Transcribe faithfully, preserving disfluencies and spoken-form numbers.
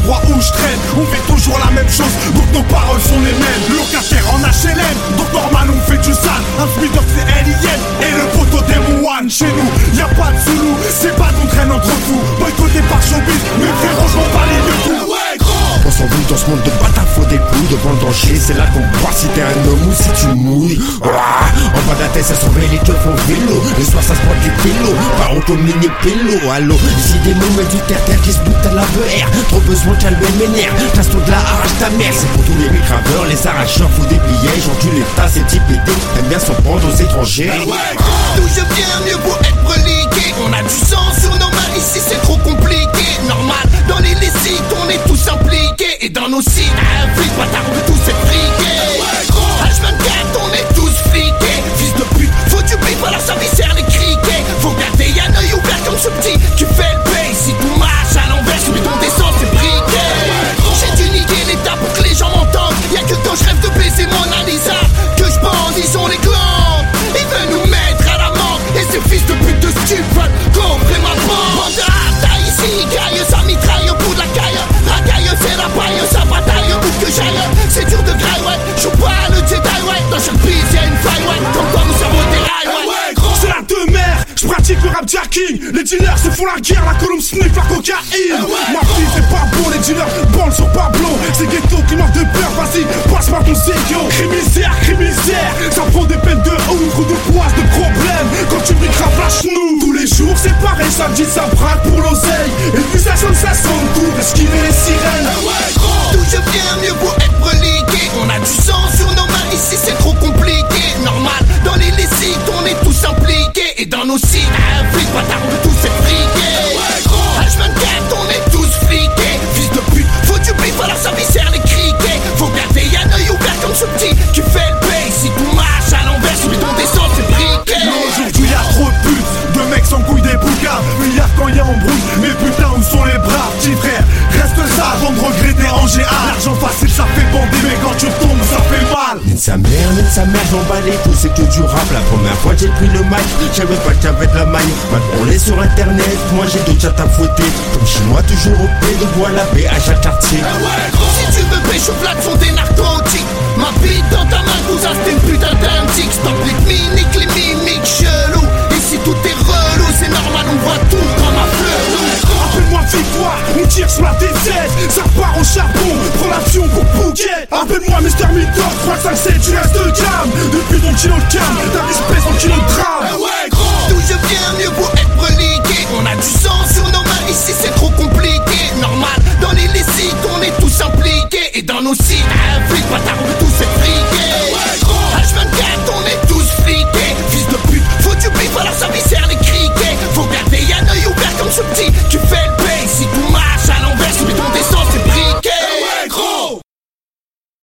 l'endroit où je traîne. On fait toujours la même chose, donc nos paroles sont les mêmes. Locataire en H L M, donc normal on fait du sale. Un speed c'est alien, et le poteau des One. Chez nous, y'a pas de Zulu, c'est pas qu'on traîne entre fous. Boycotté par showbiz, mais frérot je m'en bats les deux coups. Ouais gros. On s'envole dans ce monde de bâtards, faut des couilles. Devant le danger, c'est là qu'on voit si t'es un homme ou si tu mouilles. Ah, en bas de la tête, ça surveille les keufs en vélo. Le soir, ça se prend des pélos, pas honte au mini-pélo. Allô, ici des mots, mais du terre-terre qui se boutent à la V R. Trop besoin de calmer mes nerfs, classe-toi de la arrache ta mère. C'est pour tous les micraveurs, les arracheurs, faut des billets. J'encule les tas, ces types pétés, aiment bien s'en prendre aux étrangers. D'où je viens, mieux vaut être reliqué. On a du sang sur nos mains, ici c'est trop compliqué. Normal, dans les licites, on est tous impliqués. Et dans nos sites, un flic, bâtard, on veut tous être friqués. H vingt-quatre, on est tous fliqués. Fils de pute, faut du bif, alors ça viscère les criquets. Faut garder un œil ouvert comme ce petit qui fait le paye. Si tout marche à l'envers, je mets ton descente, c'est briqué. J'ai dû niquer l'état pour que les gens m'entendent. Y'a que quand je rêve de baiser mon Alisa que je bande, ils ont les glandes. Ils veulent nous mettre à l'amende. Et ces fils de pute de stup veulent coffrer ma bande. Bande de hata ici, caille, ça mitraille au bout de la caille. Racaille, c'est la paille, ça bataille où que j'aille. C'est dur de graille, ouais, j'joue pas le Jedi, ouais. Dans chaque piste y'a une faille, ouais. Comme quoi mon cerveau déraille, ouais. C'est la de mer, j'pratique le rap jacking. Les dealers se font la guerre, la colombe sniff la cocaïne. Ma fille c'est pas bon, les dealers bandent sur Pablo. C'est ghetto qui meurt de peur, vas-y, passe-moi ton zégo. Crimisaire, crimisaire, ça prend des peines de ouf ou de poisse de problème. Quand tu micras flash nous, tous les jours c'est pareil, samedi ça braque pour l'oseille. Et puis ça sonne, ça sonne, tout esquiver les sirènes. D'où je viens, mieux vaut être reliqué. On a du sang sur nos mains, ici c'est trop compliqué. Normal, dans les licites, on est tous impliqués. Et dans nos sites, un flic, bâtard, on veut tous être friqués. H vingt-quatre, on est tous fliqués. Fils de pute, faut du bif, alors ça viscère les criquets. Faut garder un œil ouvert comme ce petit qui fait le paye. Si tout marche à l'envers, je mets ton descente, c'est briqué. Mais aujourd'hui y'a trop de putes, de mecs sans couilles des bouquins. Milliards quand y'a embrouille, mais putain où sont les bras, petit frère. Reste ça avant de regretter en G A. L'argent facile ça fait bander, mais quand tu tombes ça fait mal. Mine sa mère, mine sa mère, j'en bats les couilles, c'est que du rap. La première fois j'ai pris le mic, j'avais pas qu'il y avait de la maille. Maintenant on est sur internet, moi j'ai deux chats à fouetter. Comme chez moi toujours au pied de bois, la B à chaque quartier. Si tu veux pécho, plat de fond des narcotiques. Ma bite dans ta main, cousin, c'est une putain d'antique. Stop les mimiques, les mimiques chelous. Ici tout est relou, c'est normal, on voit tout comme un fleur. Appelle-moi victoire, on tire sur la T Z. Ça part au charbon, prends l'action pour Bouquet. Appelle-moi Mister Mito, trois cinq sept, tu restes de gamme. Depuis ton kilo de cam, ta espèce en kilo de drame.